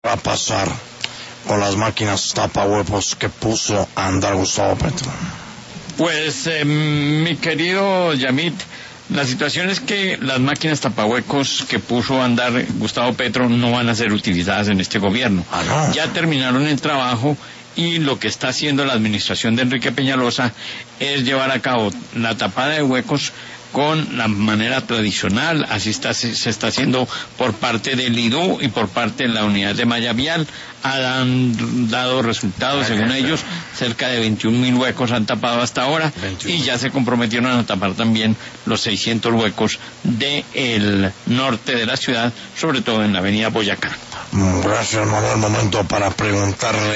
Va a pasar con las máquinas tapahuecos que puso a andar Gustavo Petro? Pues, mi querido Yamit, la situación es que las máquinas tapahuecos que puso a andar Gustavo Petro no van a ser utilizadas en este gobierno. No. Ya terminaron el trabajo y lo que está haciendo la administración de Enrique Peñalosa es llevar a cabo la tapada de huecos con la manera tradicional. Así se está haciendo por parte del IDU y por parte de la unidad de malla vial. Han dado resultados, según ellos, cerca de 21.000 huecos han tapado hasta ahora, 21. Y ya se comprometieron a tapar también los 600 huecos del norte de la ciudad, sobre todo en la avenida Boyacá. Gracias, Manuel. Momento para preguntarle